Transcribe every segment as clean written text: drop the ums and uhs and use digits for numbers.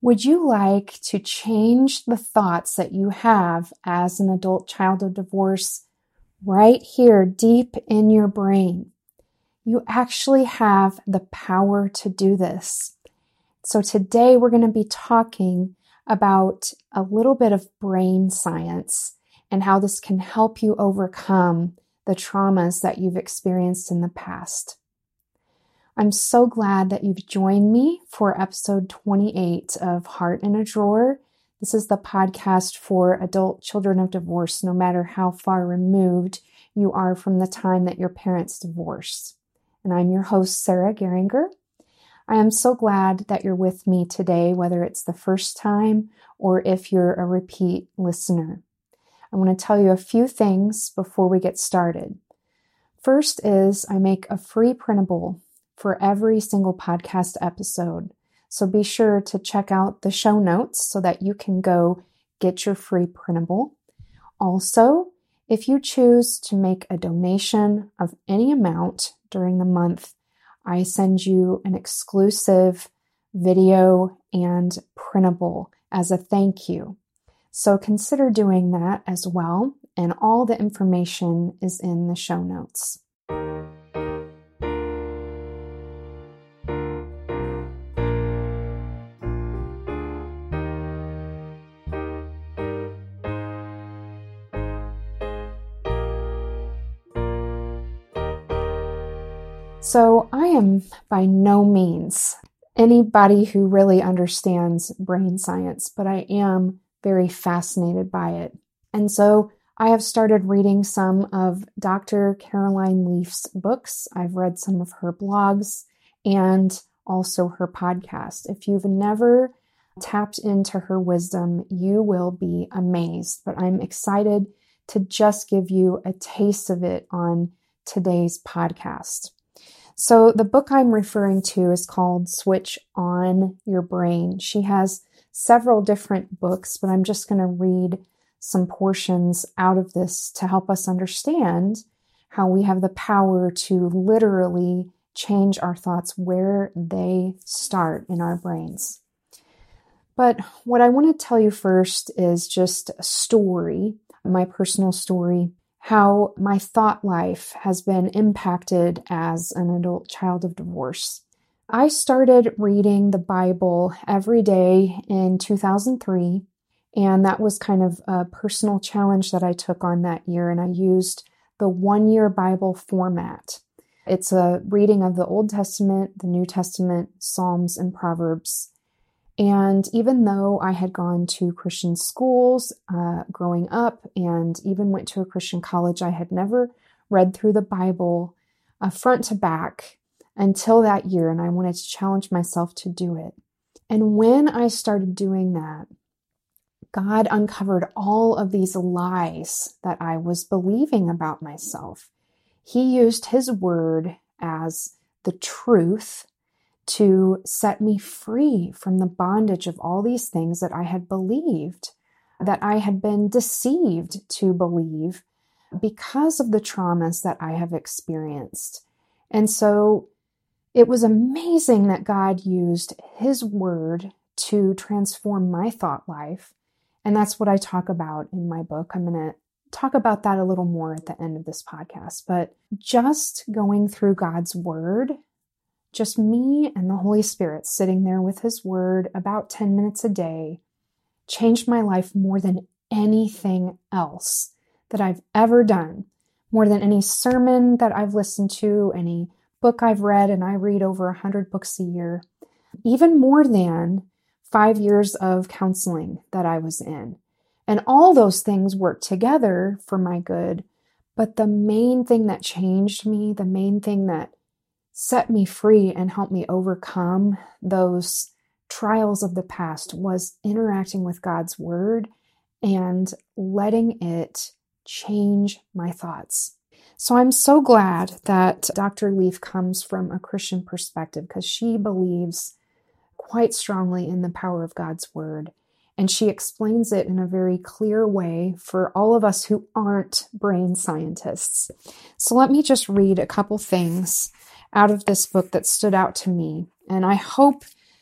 Would you like to change the thoughts that you have as an adult child of divorce right here deep in your brain? You actually have the power to do this. So today we're going to be talking about a little bit of brain science and how this can help you overcome the traumas that you've experienced in the past. I'm so glad that you've joined me for episode 28 of Heart in a Drawer. This is the podcast for adult children of divorce, no matter how far removed you are from the time that your parents divorced. And I'm your host, Sarah Geringer. I am so glad that you're with me today, whether it's the first time or if you're a repeat listener. I want to tell you a few things before we get started. First is I make a free printable for every single podcast episode. So be sure to check out the show notes so that you can go get your free printable. Also, if you choose to make a donation of any amount during the month, I send you an exclusive video and printable as a thank you. So consider doing that as well, and all the information is in the show notes. So I am by no means anybody who really understands brain science, but I am very fascinated by it. And so I have started reading some of Dr. Caroline Leaf's books. I've read some of her blogs and also her podcast. If you've never tapped into her wisdom, you will be amazed. But I'm excited to just give you a taste of it on today's podcast. So the book I'm referring to is called Switch On Your Brain. She has several different books, but I'm just going to read some portions out of this to help us understand how we have the power to literally change our thoughts where they start in our brains. But what I want to tell you first is just a story, my personal story, how my thought life has been impacted as an adult child of divorce. I started reading the Bible every day in 2003, and that was kind of a personal challenge that I took on that year, and I used the one-year Bible format. It's a reading of the Old Testament, the New Testament, Psalms, and Proverbs. And even though I had gone to Christian schools growing up and even went to a Christian college, I had never read through the Bible front to back until that year, and I wanted to challenge myself to do it. And when I started doing that, God uncovered all of these lies that I was believing about myself. He used His word as the truth to set me free from the bondage of all these things that I had believed, that I had been deceived to believe because of the traumas that I have experienced. And so it was amazing that God used His word to transform my thought life. And that's what I talk about in my book. I'm going to talk about that a little more at the end of this podcast. But just going through God's word, just me and the Holy Spirit sitting there with His word about 10 minutes a day, changed my life more than anything else that I've ever done, more than any sermon that I've listened to, any book I've read, and I read over 100 books a year, even more than 5 years of counseling that I was in. And all those things work together for my good. But the main thing that changed me, the main thing that set me free and helped me overcome those trials of the past was interacting with God's word and letting it change my thoughts. So I'm so glad that Dr. Leaf comes from a Christian perspective because she believes quite strongly in the power of God's word. And she explains it in a very clear way for all of us who aren't brain scientists. So let me just read a couple things out of this book that stood out to me. And I hope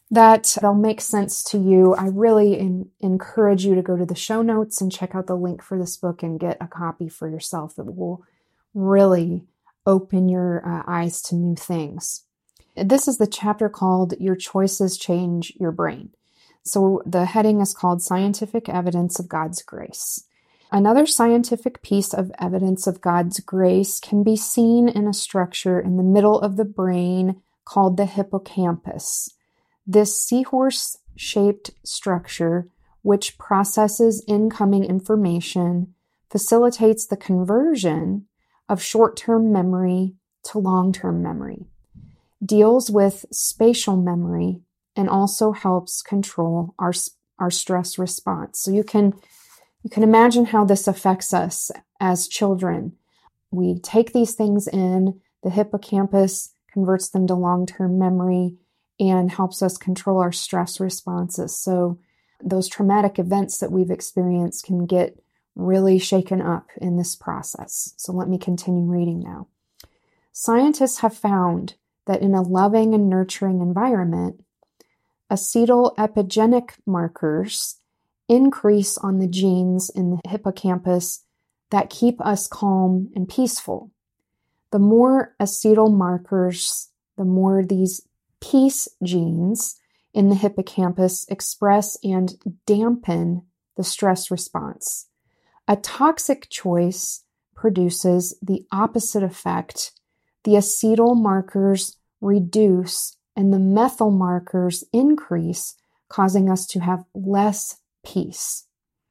that they'll make sense to you. I really encourage you to go to the show notes and check out the link for this book and get a copy for yourself. It will really open your eyes to new things. This is the chapter called Your Choices Change Your Brain. So the heading is called Scientific Evidence of God's Grace. Another scientific piece of evidence of God's grace can be seen in a structure in the middle of the brain called the hippocampus. This seahorse-shaped structure, which processes incoming information, facilitates the conversion of short-term memory to long-term memory, deals with spatial memory, and also helps control our stress response. So you can imagine how this affects us as children. We take these things in, the hippocampus converts them to long-term memory and helps us control our stress responses. So those traumatic events that we've experienced can get really shaken up in this process. So let me continue reading now. Scientists have found that in a loving and nurturing environment, acetyl-epigenetic markers increase on the genes in the hippocampus that keep us calm and peaceful. The more acetyl markers, the more these peace genes in the hippocampus express and dampen the stress response. A toxic choice produces the opposite effect. The acetyl markers reduce and the methyl markers increase, causing us to have less peace.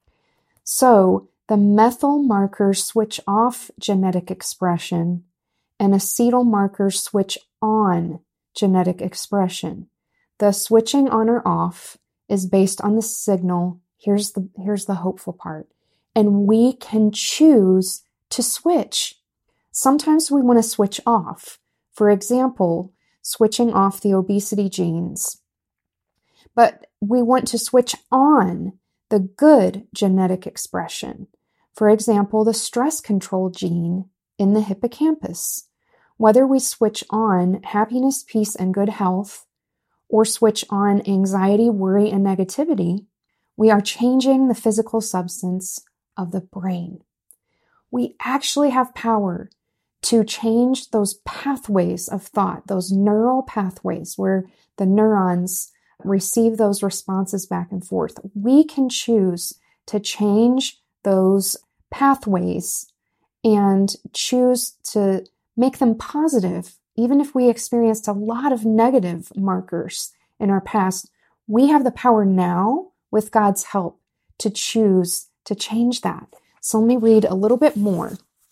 So the methyl markers switch off genetic expression and acetyl markers switch on genetic expression. The switching on or off is based on the signal. Here's the hopeful part. And we can choose to switch. Sometimes we want to switch off. For example, switching off the obesity genes. But we want to switch on the good genetic expression. For example, the stress control gene in the hippocampus. Whether we switch on happiness, peace, and good health, or switch on anxiety, worry, and negativity, we are changing the physical substance of the brain. We actually have power to change those pathways of thought, those neural pathways where the neurons receive those responses back and forth. We can choose to change those pathways and choose to make them positive. Even if we experienced a lot of negative markers in our past, we have the power now, with God's help, to choose to change that. So let me read a little bit more.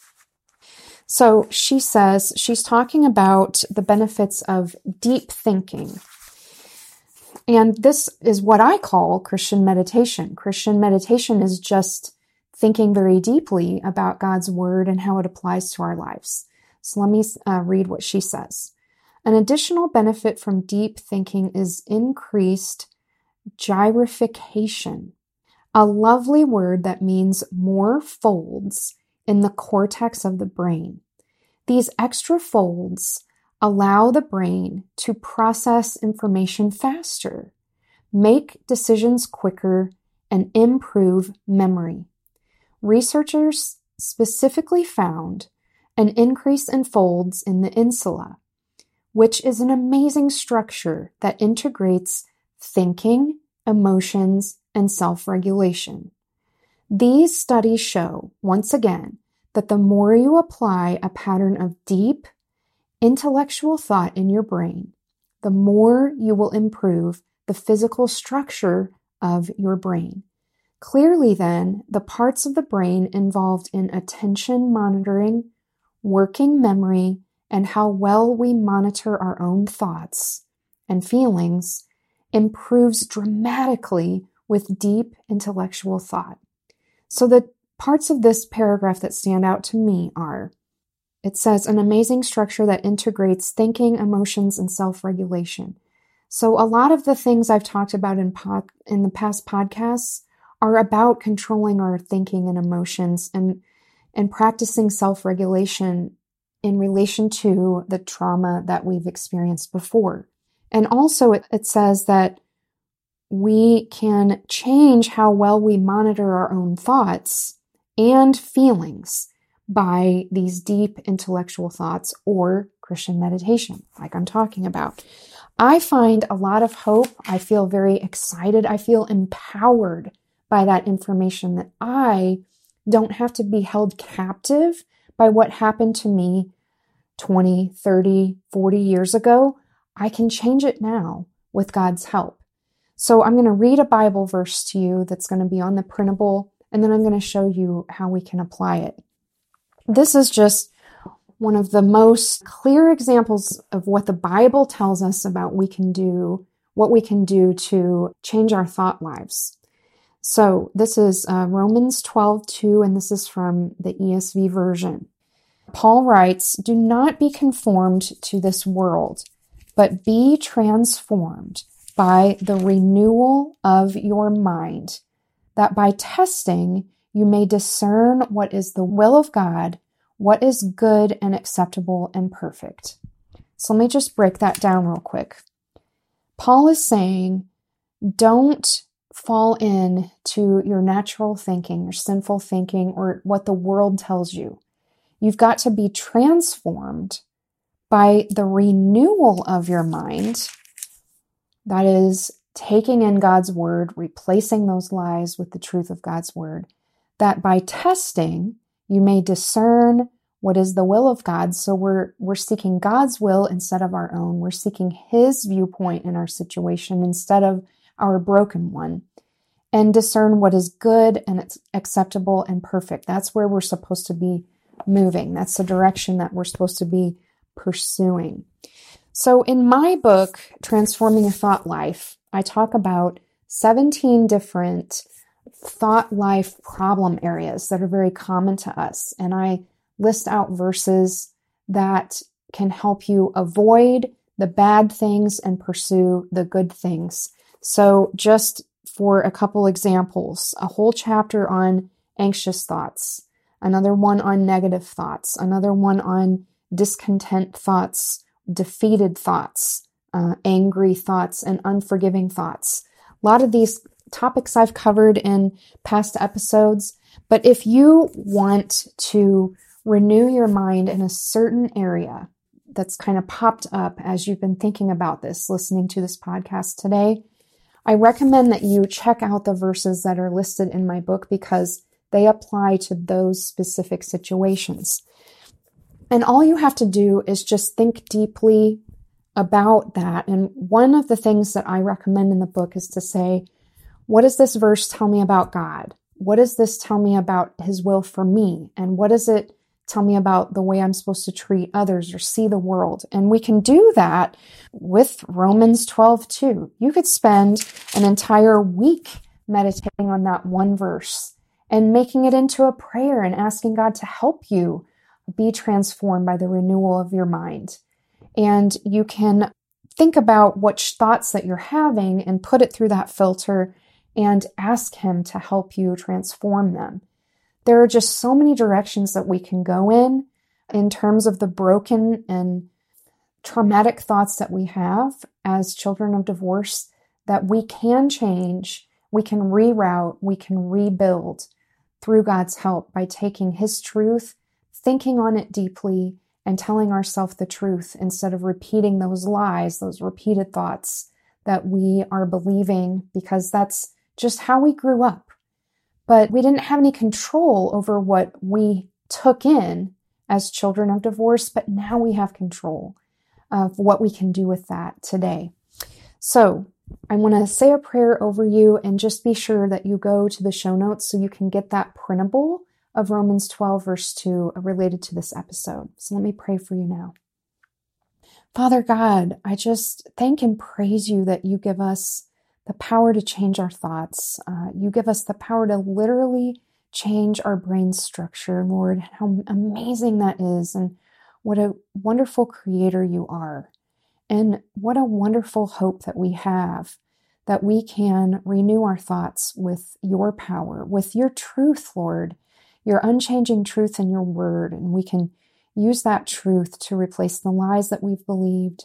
So she says, she's talking about the benefits of deep thinking. And this is what I call Christian meditation. Christian meditation is just thinking very deeply about God's word and how it applies to our lives. So let me read what she says. An additional benefit from deep thinking is increased gyrification, a lovely word that means more folds in the cortex of the brain. These extra folds allow the brain to process information faster, make decisions quicker, and improve memory. Researchers specifically found an increase in folds in the insula, which is an amazing structure that integrates thinking, emotions, and self-regulation. These studies show, once again, that the more you apply a pattern of deep, intellectual thought in your brain, the more you will improve the physical structure of your brain. Clearly, then, the parts of the brain involved in attention monitoring, working memory, and how well we monitor our own thoughts and feelings improves dramatically with deep intellectual thought. So the parts of this paragraph that stand out to me are, it says, an amazing structure that integrates thinking, emotions, and self-regulation. So a lot of the things I've talked about in the past podcasts are about controlling our thinking and emotions and practicing self-regulation in relation to the trauma that we've experienced before. And also it says that we can change how well we monitor our own thoughts and feelings by these deep intellectual thoughts or Christian meditation, like I'm talking about. I find a lot of hope. I feel very excited. I feel empowered by that information that I don't have to be held captive by what happened to me 20, 30, 40 years ago. I can change it now with God's help. So I'm going to read a Bible verse to you that's going to be on the printable, and then I'm going to show you how we can apply it. This is just one of the most clear examples of what the Bible tells us about what we can do to change our thought lives. So this is Romans 12:2, and this is from the ESV version. Paul writes, "Do not be conformed to this world, but be transformed by the renewal of your mind, that by testing you may discern what is the will of God, what is good and acceptable and perfect." So let me just break that down real quick. Paul is saying, don't fall in to your natural thinking, your sinful thinking, or what the world tells you. You've got to be transformed by the renewal of your mind. That is taking in God's word, replacing those lies with the truth of God's word, that by testing, you may discern what is the will of God. So we're seeking God's will instead of our own. We're seeking His viewpoint in our situation instead of our broken one. And discern what is good and acceptable and perfect. That's where we're supposed to be moving. That's the direction that we're supposed to be pursuing. So in my book, Transforming a Thought Life, I talk about 17 different thought life problem areas that are very common to us. And I list out verses that can help you avoid the bad things and pursue the good things. So just for a couple examples, a whole chapter on anxious thoughts, another one on negative thoughts, another one on discontent thoughts, defeated thoughts, angry thoughts, and unforgiving thoughts. A lot of these topics I've covered in past episodes, but if you want to renew your mind in a certain area that's kind of popped up as you've been thinking about this, listening to this podcast today, I recommend that you check out the verses that are listed in my book because they apply to those specific situations. And all you have to do is just think deeply about that. And one of the things that I recommend in the book is to say, what does this verse tell me about God? What does this tell me about His will for me? And what does it tell me about the way I'm supposed to treat others or see the world? And we can do that with Romans 12:2. You could spend an entire week meditating on that one verse and making it into a prayer and asking God to help you be transformed by the renewal of your mind. And you can think about which thoughts that you're having and put it through that filter and ask Him to help you transform them. There are just so many directions that we can go in terms of the broken and traumatic thoughts that we have as children of divorce that we can change, we can reroute, we can rebuild through God's help by taking His truth, thinking on it deeply, and telling ourselves the truth instead of repeating those lies, those repeated thoughts that we are believing because that's just how we grew up. But we didn't have any control over what we took in as children of divorce, but now we have control of what we can do with that today. So I want to say a prayer over you and just be sure that you go to the show notes so you can get that printable of Romans 12 verse 2 related to this episode. So let me pray for you now. Father God, I just thank and praise you that you give us the power to change our thoughts. You give us the power to literally change our brain structure, Lord. How amazing that is, and what a wonderful creator you are. And what a wonderful hope that we have that we can renew our thoughts with your power, with your truth, Lord, your unchanging truth in your word. And we can use that truth to replace the lies that we've believed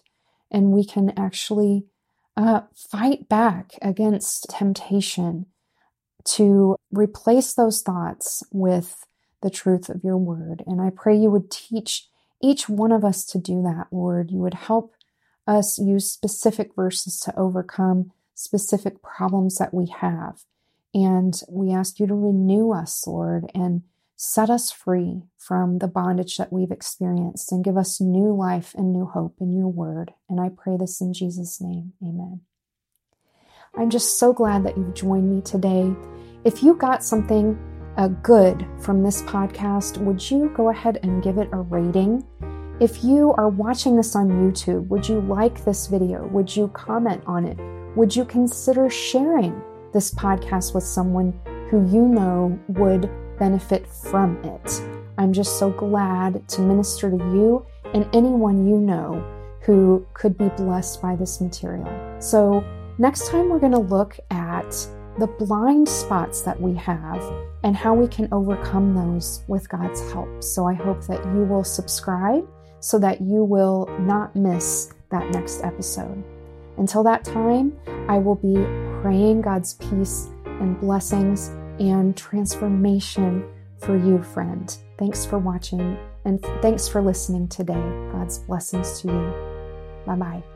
and we can actually fight back against temptation to replace those thoughts with the truth of your word. And I pray you would teach each one of us to do that, Lord. You would help us use specific verses to overcome specific problems that we have. And we ask you to renew us, Lord, and set us free from the bondage that we've experienced and give us new life and new hope in your word. And I pray this in Jesus' name. Amen. I'm just so glad that you've joined me today. If you got something good from this podcast, would you go ahead and give it a rating? If you are watching this on YouTube, would you like this video? Would you comment on it? Would you consider sharing this podcast with someone who you know would benefit from it? I'm just so glad to minister to you and anyone you know who could be blessed by this material. So next time we're going to look at the blind spots that we have and how we can overcome those with God's help. So I hope that you will subscribe so that you will not miss that next episode. Until that time, I will be praying God's peace and blessings and transformation for you, friend. Thanks for watching and thanks for listening today. God's blessings to you. Bye-bye.